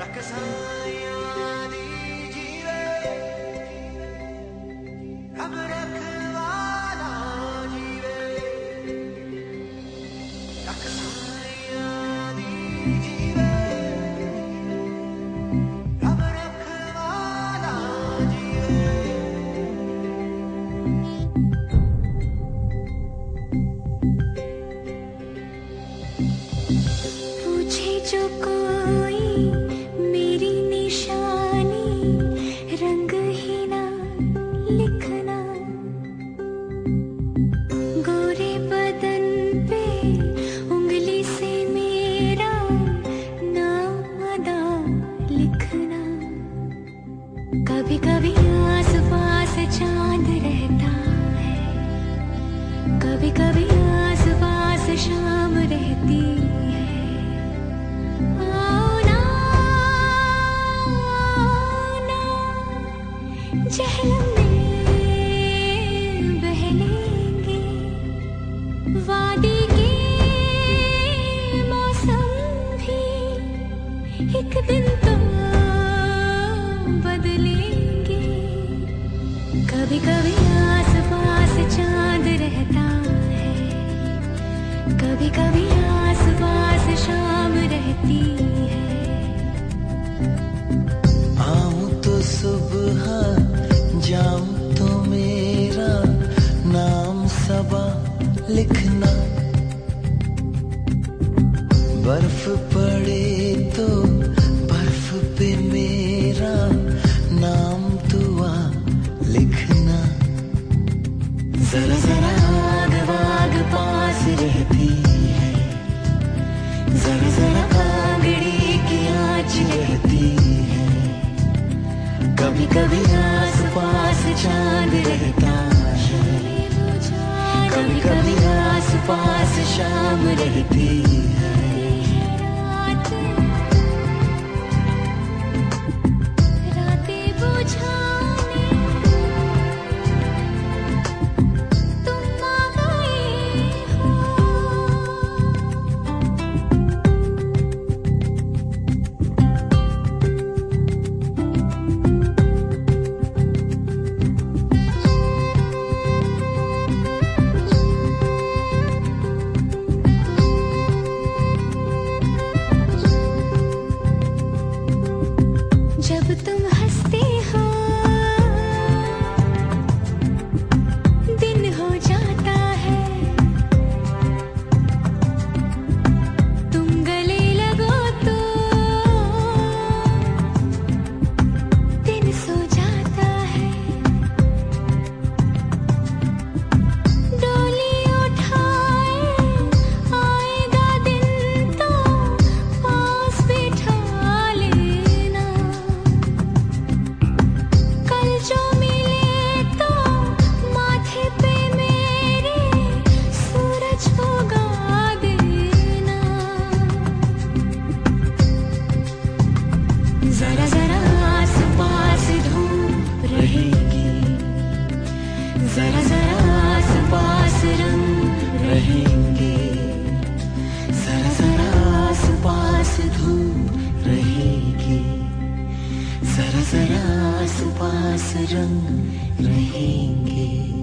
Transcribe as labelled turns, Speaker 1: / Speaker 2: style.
Speaker 1: पूछे जो कोई मेरी निशानी, रंग ही ना लिखना, गोरे बदन पे उंगली से मेरा नाम अदा लिखना। कभी कभी आस पास चांद रहता है, कभी कभी आस पास शाम रहती है। जहलम में बह लेंगे वादी के मौसम भी, एक दिन तो बदलेंगे। कभी कभी आस पास चांद रहता है, कभी कभी आस पास शाम रहती है।
Speaker 2: आऊं तो सुबह जाऊं तो मेरा नाम सबा लिखना, बर्फ पड़े तो बर्फ पे मेरा नाम दुआ लिखना। जरा जरा आग वाग पास रहती है, जरा जरा आंगड़ी की आँच रहती है। कभी कभी आस पास चांद रहता है, कभी कभी आस पास शाम रहती है।
Speaker 1: रातें बुझाने तुम आ गए हो, जब तुम हंसते हो दिन हो जाता है, तुम गले लगो तो दिन सो जाता है। डोली उठाए आएगा दिन तो पास बिठा लेना, कल जो मिले तो माथे पे मेरे सूरज उगा देना। जरा जरा आस पास धूप रहेगी, जरा जरा आस पास रंग रहेंगे, जरा जरा आस पास धूप रहेगी, जरा जरा आस पास रंग रहेंगे।